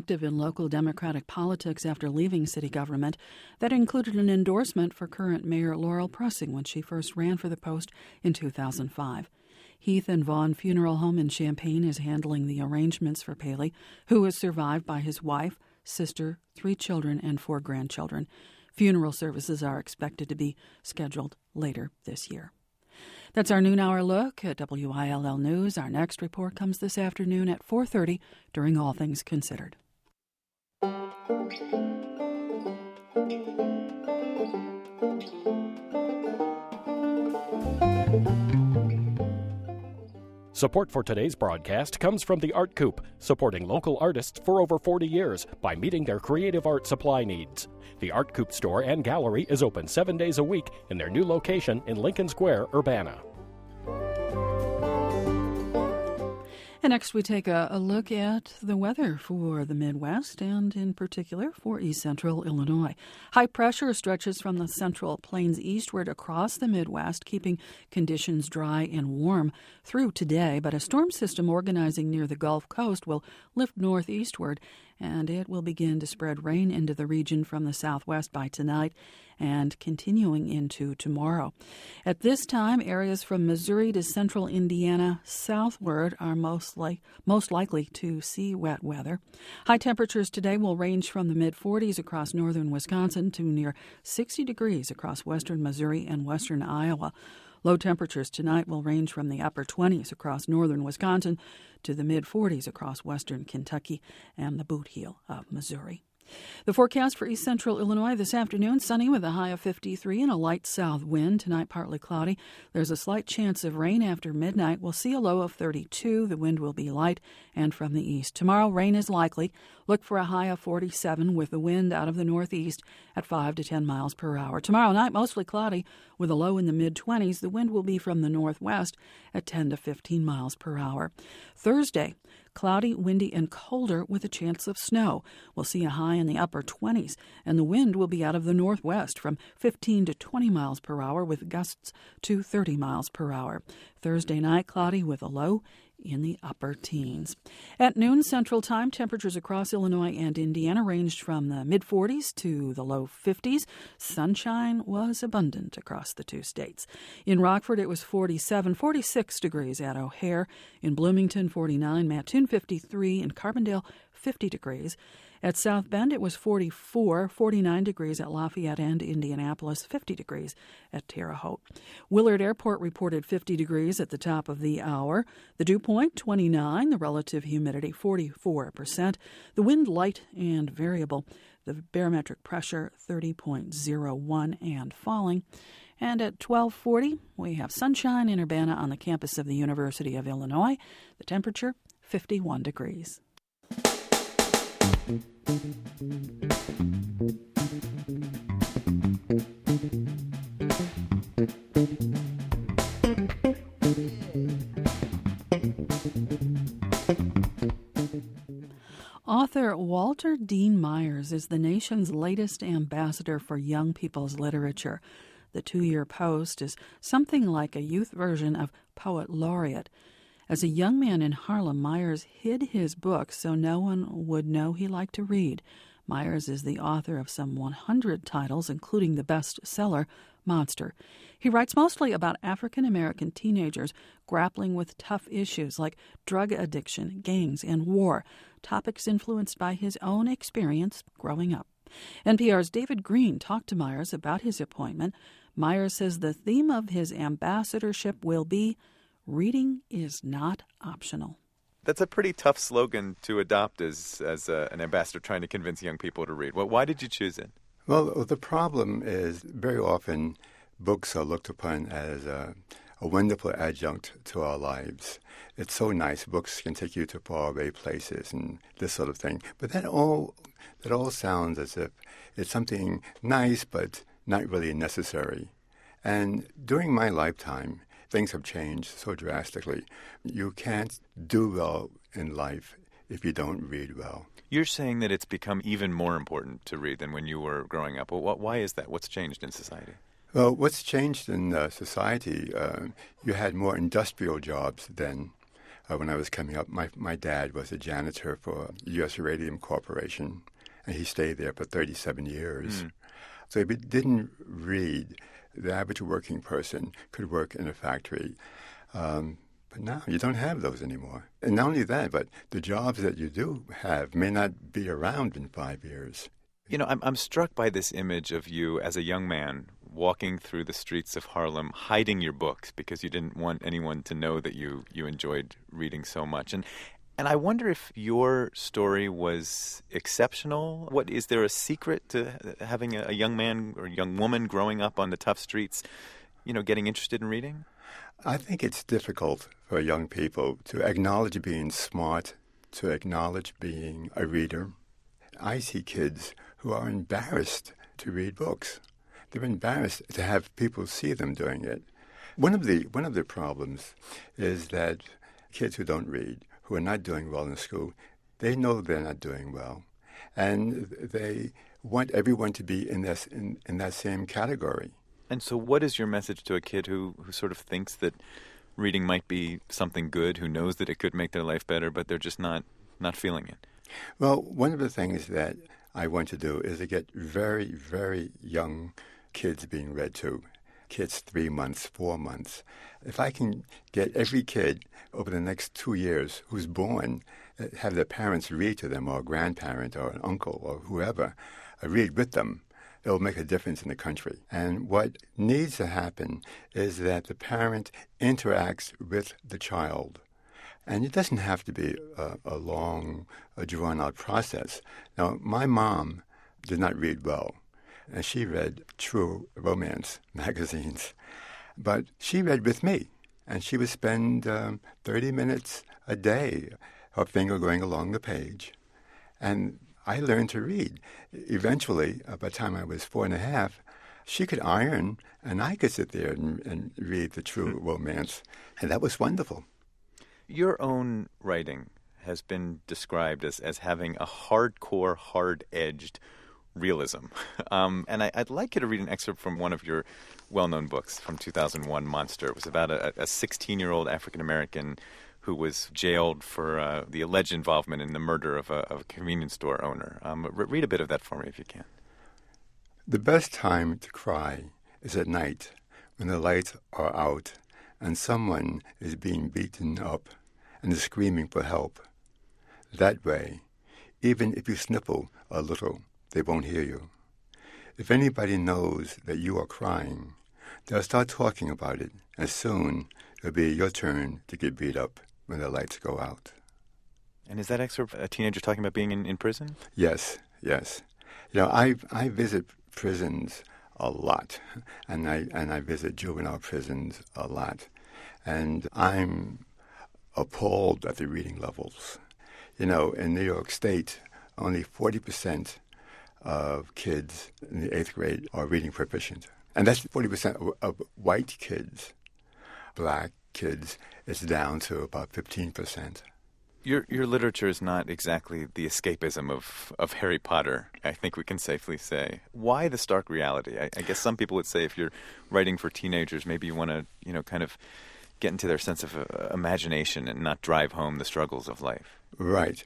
active in local Democratic politics after leaving city government. That included an endorsement for current Mayor Laurel Pressing when she first ran for the post in 2005. Heath and Vaughn Funeral Home in Champaign is handling the arrangements for Paley, who is survived by his wife, sister, 3 children, and 4 grandchildren. Funeral services are expected to be scheduled later this year. That's our noon hour look at WILL News. Our next report comes this afternoon at 4:30 during All Things Considered. Support for today's broadcast comes from the Art Coop, supporting local artists for over 40 years by meeting their creative art supply needs. The Art Coop store and gallery is open 7 days a week in their new location in Lincoln Square, Urbana. And next we take a look at the weather for the Midwest and in particular for East Central Illinois. High pressure stretches from the Central Plains eastward across the Midwest, keeping conditions dry and warm through today. But a storm system organizing near the Gulf Coast will lift northeastward, and it will begin to spread rain into the region from the southwest by tonight and continuing into tomorrow. At this time, areas from Missouri to central Indiana southward are most likely to see wet weather. High temperatures today will range from the mid-40s across northern Wisconsin to near 60 degrees across western Missouri and western Iowa. Low temperatures tonight will range from the upper 20s across northern Wisconsin to the mid-40s across western Kentucky and the boot heel of Missouri. The forecast for east central Illinois this afternoon, sunny with a high of 53 and a light south wind. Tonight, partly cloudy. There's a slight chance of rain after midnight. We'll see a low of 32. The wind will be light and from the east. Tomorrow, rain is likely. Look for a high of 47 with the wind out of the northeast at 5 to 10 miles per hour. Tomorrow night, mostly cloudy with a low in the mid-20s. The wind will be from the northwest at 10 to 15 miles per hour. Thursday, cloudy, windy, and colder with a chance of snow. We'll see a high in the upper 20s, and the wind will be out of the northwest from 15 to 20 miles per hour with gusts to 30 miles per hour. Thursday night, cloudy with a low in the upper teens. At noon Central Time, temperatures across Illinois and Indiana ranged from the mid-40s to the low 50s. Sunshine was abundant across the 2 states. In Rockford, it was 46 degrees at O'Hare. In Bloomington, 49. Mattoon, 53. In Carbondale, 50 degrees. At South Bend, it was 49 degrees at Lafayette and Indianapolis, 50 degrees at Terre Haute. Willard Airport reported 50 degrees at the top of the hour. The dew point, 29. The relative humidity, 44%. The wind light and variable. The barometric pressure, 30.01 and falling. And at 12:40, we have sunshine in Urbana on the campus of the University of Illinois. The temperature, 51 degrees. Author Walter Dean Myers is the nation's latest ambassador for young people's literature. The 2-year post is something like a youth version of Poet Laureate. As a young man in Harlem, Myers hid his books so no one would know he liked to read. Myers is the author of some 100 titles, including the bestseller, Monster. He writes mostly about African-American teenagers grappling with tough issues like drug addiction, gangs, and war, topics influenced by his own experience growing up. NPR's David Green talked to Myers about his appointment. Myers says the theme of his ambassadorship will be reading is not optional. That's a pretty tough slogan to adopt as an ambassador trying to convince young people to read. Well, why did you choose it? Well, the problem is very often books are looked upon as a wonderful adjunct to our lives. It's so nice. Books can take you to faraway places and this sort of thing. But that all sounds as if it's something nice but not really necessary. And during my lifetime, things have changed so drastically. You can't do well in life if you don't read well. You're saying that it's become even more important to read than when you were growing up. Well, why is that? What's changed in society? Well, what's changed in society, you had more industrial jobs then. when I was coming up. My dad was a janitor for U.S. Radium Corporation, and he stayed there for 37 years. So if he didn't read, the average working person could work in a factory. But now you don't have those anymore. And not only that, but the jobs that you do have may not be around in 5 years. You know, I'm struck by this image of you as a young man walking through the streets of Harlem, hiding your books because you didn't want anyone to know that you enjoyed reading so much. And I wonder if your story was exceptional. Is there a secret to having a young man or young woman growing up on the tough streets, you know, getting interested in reading? I think it's difficult for young people to acknowledge being smart, to acknowledge being a reader. I see kids who are embarrassed to read books. They're embarrassed to have people see them doing it. One of the problems is that kids who don't read, who are not doing well in school, they know they're not doing well, and they want everyone to be in that same category. And so what is your message to a kid who sort of thinks that reading might be something good, who knows that it could make their life better, but they're just not feeling it? Well, one of the things that I want to do is to get very, very young kids being read to, kids 3 months, 4 months. If I can get every kid over the next 2 years who's born, have their parents read to them, or a grandparent or an uncle or whoever, read with them, it'll make a difference in the country. And what needs to happen is that the parent interacts with the child. And it doesn't have to be a long, drawn-out process. Now, my mom did not read well, and she read true romance magazines. But she read with me, and she would spend 30 minutes a day, her finger going along the page. And I learned to read. Eventually, by the time I was 4.5, she could iron, and I could sit there and read the true romance. And that was wonderful. Your own writing has been described as having a hardcore, hard-edged realism. And I'd like you to read an excerpt from one of your well-known books from 2001, Monster. It was about a 16-year-old African-American who was jailed for the alleged involvement in the murder of a convenience store owner. Read a bit of that for me if you can. The best time to cry is at night when the lights are out and someone is being beaten up and is screaming for help. That way, even if you sniffle a little, they won't hear you. If anybody knows that you are crying, they'll start talking about it, and soon it'll be your turn to get beat up when the lights go out. And is that excerpt a teenager talking about being in prison? Yes. You know, I visit prisons a lot, and I visit juvenile prisons a lot, and I'm appalled at the reading levels. You know, in New York State, only 40% of kids in the 8th grade are reading proficient. And that's 40% of white kids. Black kids, it's down to about 15%. Your literature is not exactly the escapism of Harry Potter, I think we can safely say. Why the stark reality? I guess some people would say if you're writing for teenagers, maybe you want to, you know, kind of get into their sense of imagination and not drive home the struggles of life. Right.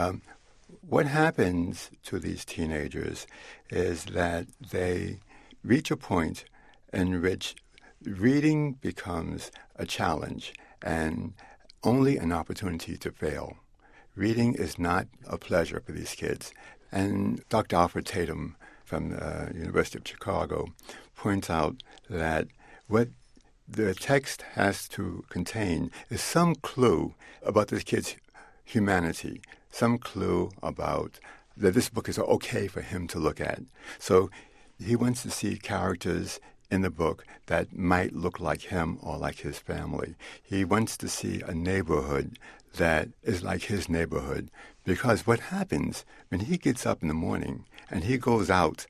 What happens to these teenagers is that they reach a point in which reading becomes a challenge and only an opportunity to fail. Reading is not a pleasure for these kids. And Dr. Alfred Tatum from the University of Chicago points out that what the text has to contain is some clue about this kid's humanity, some clue about that this book is okay for him to look at. So he wants to see characters in the book that might look like him or like his family. He wants to see a neighborhood that is like his neighborhood, because what happens when he gets up in the morning and he goes out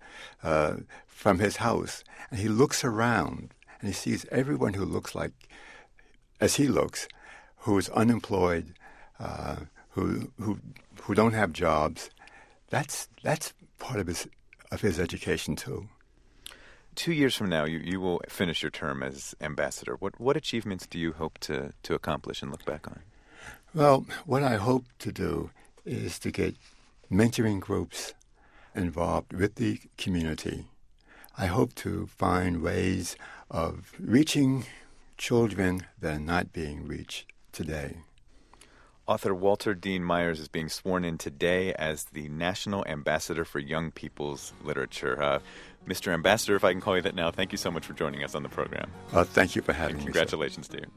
from his house and he looks around and he sees everyone who looks like as he looks, who's unemployed, who don't have jobs, that's part of his education too. 2 years from now, you will finish your term as ambassador. What achievements do you hope to accomplish and look back on? Well, what I hope to do is to get mentoring groups involved with the community. I hope to find ways of reaching children that are not being reached today. Author Walter Dean Myers is being sworn in today as the National Ambassador for Young People's Literature. Mr. Ambassador, if I can call you that now, thank you so much for joining us on the program. Thank you for having me. Congratulations to you.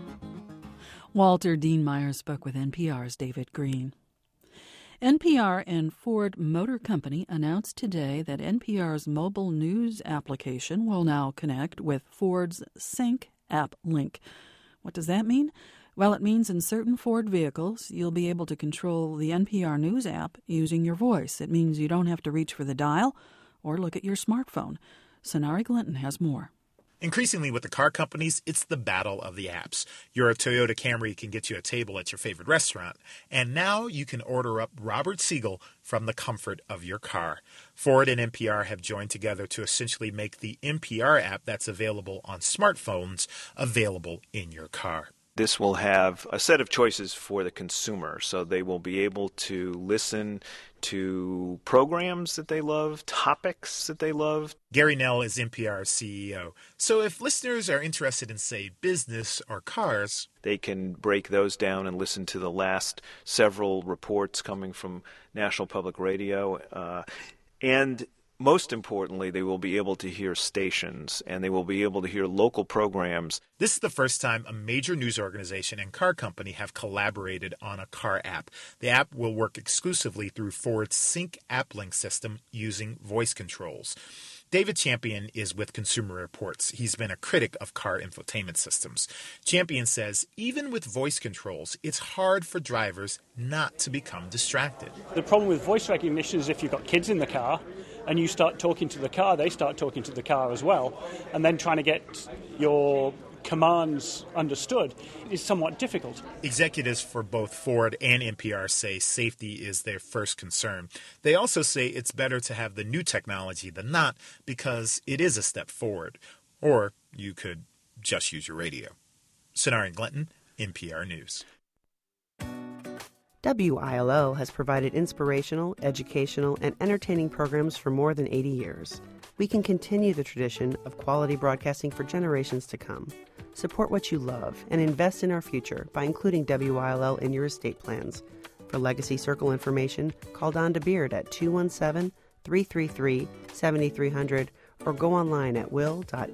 Walter Dean Myers spoke with NPR's David Green. NPR and Ford Motor Company announced today that NPR's mobile news application will now connect with Ford's Sync app link. What does that mean? Well, it means in certain Ford vehicles, you'll be able to control the NPR News app using your voice. It means you don't have to reach for the dial or look at your smartphone. Sonari Glinton has more. Increasingly with the car companies, it's the battle of the apps. Your Toyota Camry can get you a table at your favorite restaurant. And now you can order up Robert Siegel from the comfort of your car. Ford and NPR have joined together to essentially make the NPR app that's available on smartphones available in your car. This will have a set of choices for the consumer, so they will be able to listen to programs that they love, topics that they love. Gary Nell is NPR's CEO. So if listeners are interested in, say, business or cars, they can break those down and listen to the last several reports coming from National Public Radio. And most importantly, they will be able to hear stations and they will be able to hear local programs. This is the first time a major news organization and car company have collaborated on a car app. The app will work exclusively through Ford's Sync app link system using voice controls. David Champion is with Consumer Reports. He's been a critic of car infotainment systems. Champion says even with voice controls, it's hard for drivers not to become distracted. The problem with voice recognition is if you've got kids in the car and you start talking to the car, they start talking to the car as well. And then trying to get your commands understood is somewhat difficult. Executives for both Ford and NPR say safety is their first concern. They also say it's better to have the new technology than not because it is a step forward. Or you could just use your radio. Sonari Glinton, NPR News. WILO has provided inspirational, educational, and entertaining programs for more than 80 years. We can continue the tradition of quality broadcasting for generations to come. Support what you love and invest in our future by including WILL in your estate plans. For Legacy Circle information, call Don DeBeard at 217-333-7300 or go online at will.nyc.org.